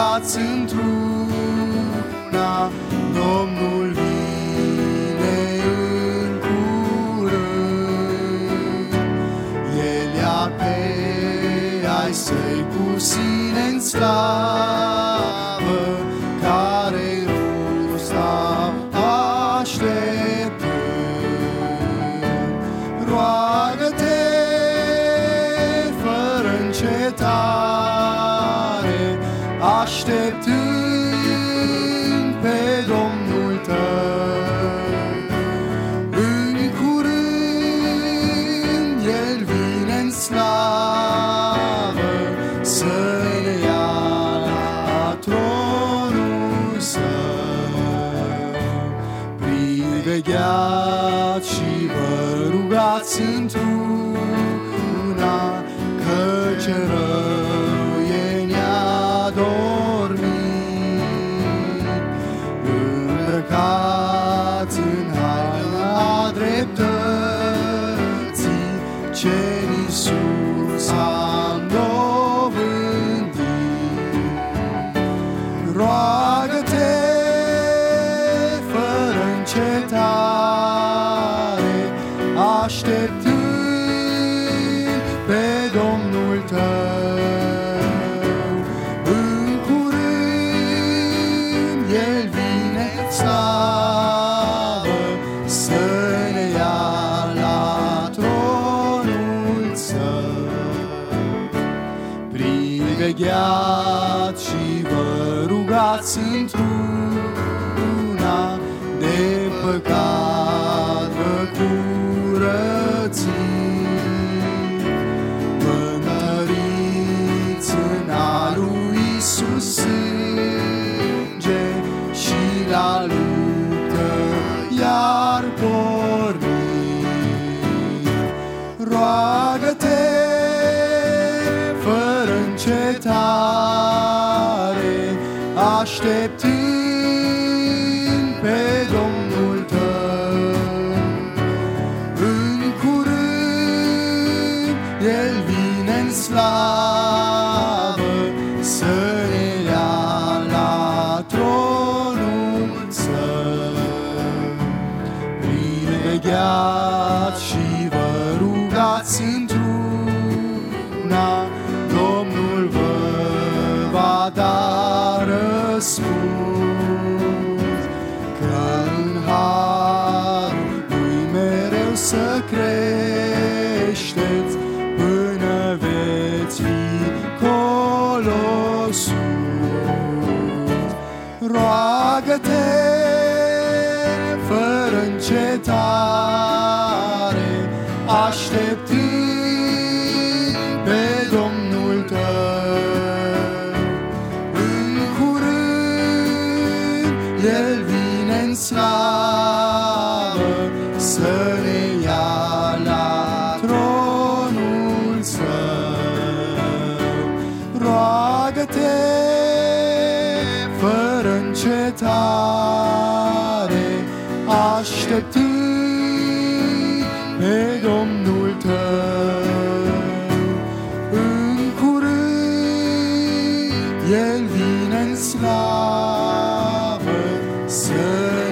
rugați într-una, Domnul vine în curând. El ia pe ai săi cu sine în slavă, care-i rosta așteptând. Roagă-te fără încetare, așteptând pe Domnul tău. În curând El vine în slavă, să ne ia la tronul Său. Privegheați și vă rugați într-una, căci rău e neadormit. Îmbrăcați în haina dreptății, ce-n Iisus a îndovândit. Roagă-te fără încetare, așteptând pe Domnul tău. În curând El vine în slavă, să ne ia la tronul Său. Privegheați și vă rugați într-una, de păcat vă curățiți. Vă întăriți în a lui Iisus sânge și la luptă iar porniți. Roagă-te fără încetare, așteptând pe Domnul tău. În curând El vine în slavă, să ne ia la tronul Său. Privegheați și vă rugați într-una, Domnul vă va da răspuns. Că în harul lui mereu să creșteți, până veți fi colo sus. Roagă-te fără încetare, așteptând pe Domnul tău. În curând El vine în slavă, să ne ia la tronul Său. Roagă-te fără încetare, așteptând pe Domnul tău. În curând El vine în slavă, să